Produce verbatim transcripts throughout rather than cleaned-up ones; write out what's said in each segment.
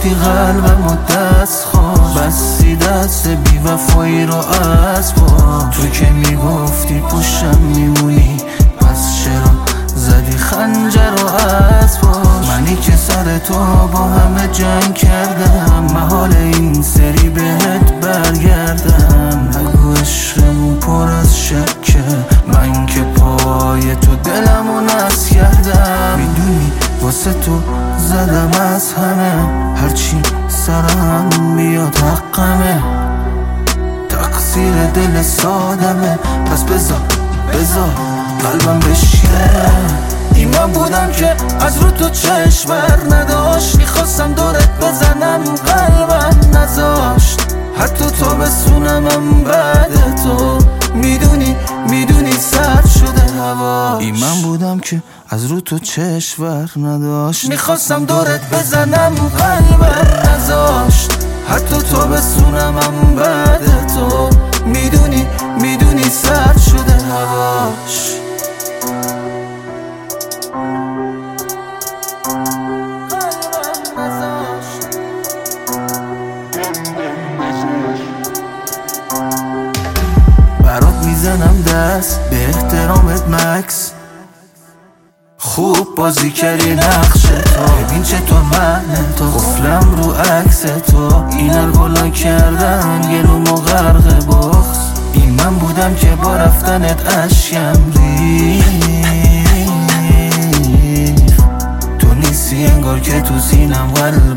گرفتی قلبم و دست خواست، بستی دست بی وفایی رو از پا. تو که میگفتی پشتم میمونی، پس چرا زدی خنجر رو از پا؟ منی که سر تو با همه جنگ کردم، محال این سری بهت برگردم. نگو عشقمون پر از شکه، من که پای تو دلمو نس کردم. میدونی واسه تو زدم از همه، هرچی سرم بیاد حقمه. تقصیر دل سادمه، پس بذار بذار قلبم بشینه. این من بودم که از رو تو چشم بر نداشت، میخواستم دورت بزنم قلبم نذاشت. حتی تو بسونمم بعد تو، میدونی میدونی سرد شده هوا. این من بودم که از رو تو چشم بر نداشت، میخواستم دورت بزنم قلبم نذاشت. حتی تو بسونمم بعد تو، میدونی میدونی سرد شده هواش. برات میزنم دست به احترامت مکس، خوب بازی کردی نقش تو. ببین چطور من تو قفلم رو عکس تو، اینا گلا کردن گلومو غرق بغض. این من بودم که با رفتنت اشکم ریخت. تو نیستی انگار که تو سینم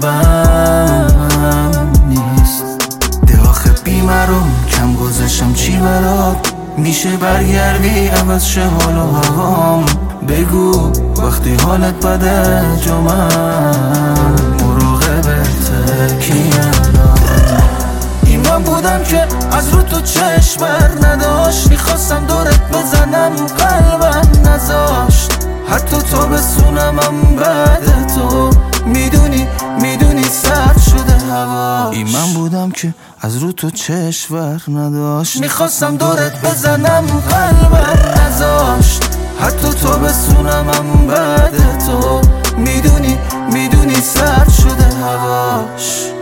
قلبم نیست. ده آخه بیمارم کم گذاشتم چی برات، میشه برگردی عوض شه حال و هوام. بگو وقتی حالت بده جا من مراقبت کیم. این من بودم که از رو تو چشم بر نداشت، میخواستم دورت بزنم قلبم نذاشت. حتی تو بسونمم بعد تو، میدونی میدونی سرد شده هوا. این من بودم که از رو تو چشم بر نداشت، میخواستم دورت بزنم قلبم نذاشت. حتی تو بسونمم بعد تو، میدونی میدونی سرد شده هواش.